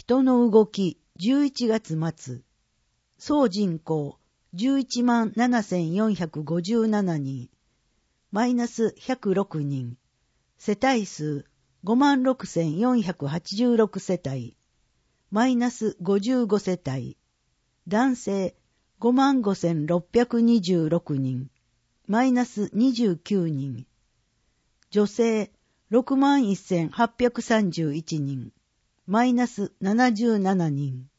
人の動き11月末。総人口117,457人。マイナス106人。世帯数56,486世帯。マイナス55世帯。男性55,626人。マイナス29人。女性61,831人。マイナス77人。